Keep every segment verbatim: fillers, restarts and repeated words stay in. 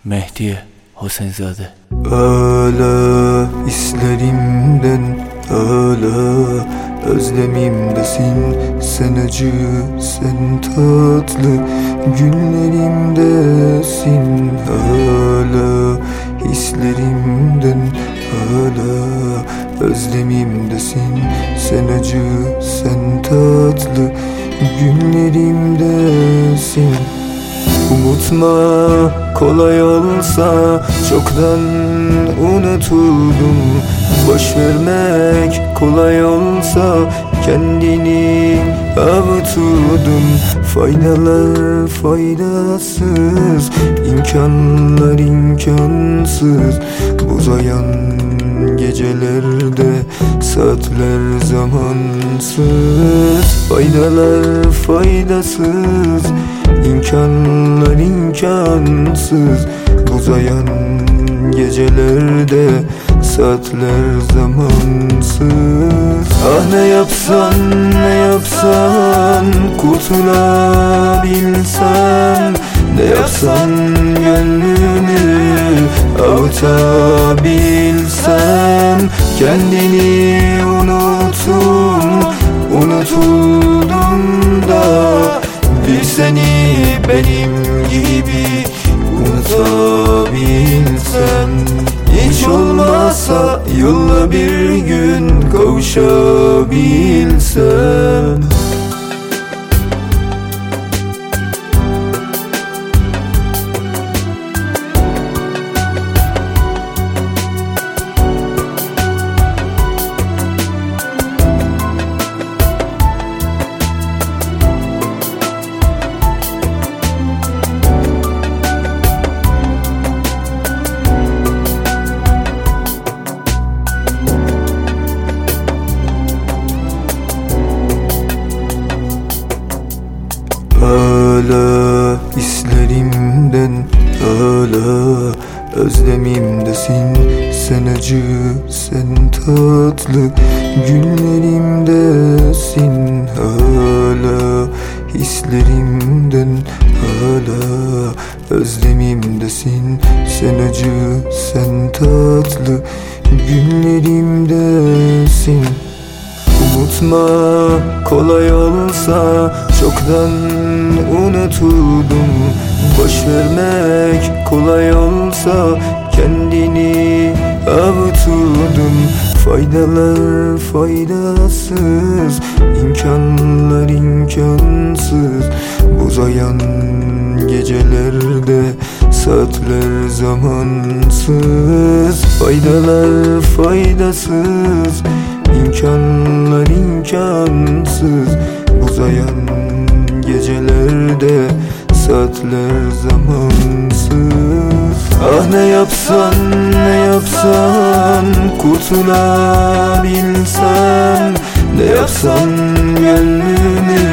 Mehdi Hosenzade. Hala hislerimden, hala özlemimdesin. Sen acı, sen tatlı günlerimdesin. Hala hislerimden, hala özlemimdesin. Sen acı, sen tatlı günlerimdesin. Unutma kolay olsa çoktan unutuldum. Boş vermek kolay olsa kendini avuturdum. Faydalar faydasız, imkanlar imkansız. Uzayan gecelerde saatler zamansız. Faydalar faydasız, İmkanlar imkansız. Uzayan gecelerde saatler zamansız. Ah ne yapsan ne yapsan kurtulabilsem, ne yapsan gönlünü avutabilsem. Kendini unuttum, unutuldum da bir seni benim gibi unutabilsem. Hiç olmazsa yolla bir gün kavuşabilsem. Hala hislerimden, hala özlemimdesin. Sen acı, sen tatlı günlerimdesin. Hala hislerimden, hala özlemimdesin. Sen acı, sen tatlı günlerimdesin. Unutma kolay olsa çoktan unutuldum. Boş vermek kolay olsa kendini avuturdum. Faydalar faydasız, imkanlar imkansız. Uzayan gecelerde saatler zamansız. Faydalar faydasız, İmkanlar imkansız. Uzayan gecelerde saatler zamansız. Ah ne yapsan ne yapsan kurtulabilsem, ne yapsan gönlünü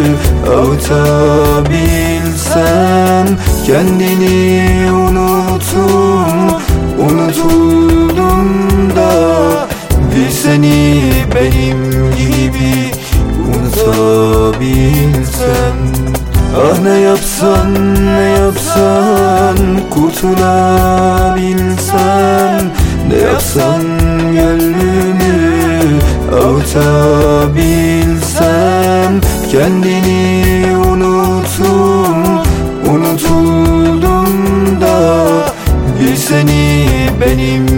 avutabilsem. Kendini unuttum, unutuldum da bir seni benim gibi unutabilsem. Ah ne yapsan ne yapsan kurtulabilsem, ne yapsan gönlünü avutabilsem. Kendini unuttum, unutuldum da bir seni benim